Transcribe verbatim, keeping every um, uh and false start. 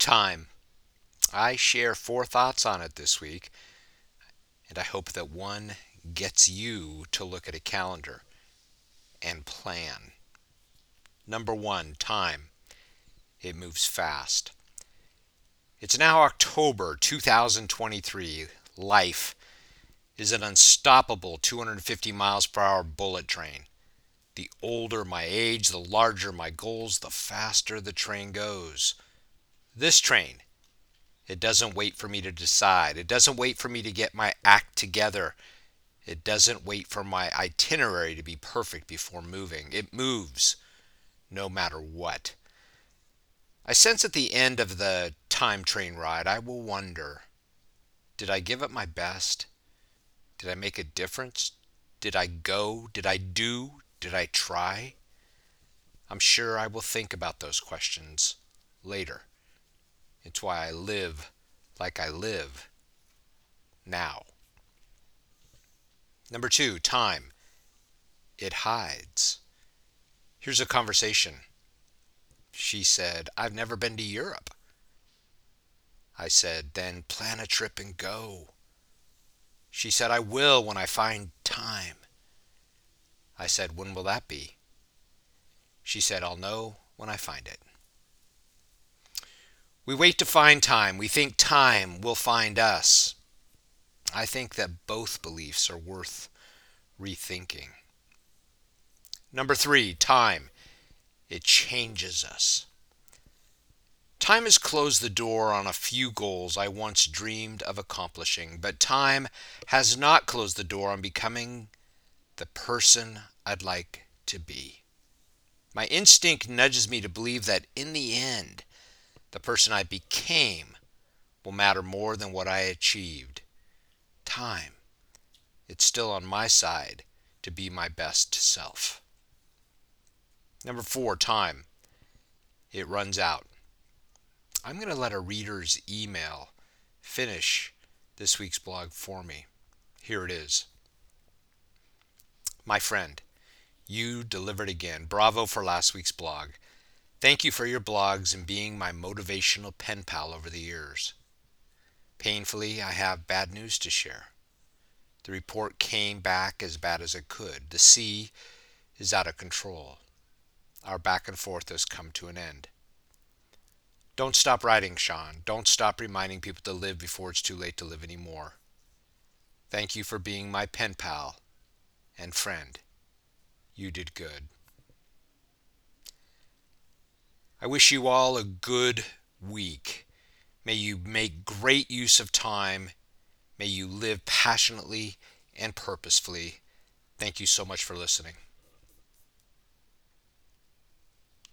Time. I share four thoughts on it this week, and I hope that one gets you to look at a calendar and plan. Number one, time. It moves fast. It's now October two thousand twenty-three. Life is an unstoppable two hundred fifty miles per hour bullet train. The older my age, the larger my goals, the faster the train goes. This train, it doesn't wait for me to decide. It doesn't wait for me to get my act together. It doesn't wait for my itinerary to be perfect before moving. It moves no matter what. I sense at the end of the time train ride, I will wonder, did I give it my best? Did I make a difference? Did I go? Did I do? Did I try? I'm sure I will think about those questions later. It's why I live like I live now. Number two, time. It hides. Here's a conversation. She said, I've never been to Europe. I said, then plan a trip and go. She said, I will when I find time. I said, when will that be? She said, I'll know when I find it. We wait to find time. We think time will find us. I think that both beliefs are worth rethinking. Number three, time. It changes us. Time has closed the door on a few goals I once dreamed of accomplishing, but time has not closed the door on becoming the person I'd like to be. My instinct nudges me to believe that in the end, the person I became will matter more than what I achieved. Time. It's still on my side to be my best self. Number four, time. It runs out. I'm going to let a reader's email finish this week's blog for me. Here it is. My friend, you delivered again. Bravo for last week's blog. Thank you for your blogs and being my motivational pen pal over the years. Painfully, I have bad news to share. The report came back as bad as it could. The sea is out of control. Our back and forth has come to an end. Don't stop writing, Sean. Don't stop reminding people to live before it's too late to live anymore. Thank you for being my pen pal and friend. You did good. I wish you all a good week. May you make great use of time. May you live passionately and purposefully. Thank you so much for listening.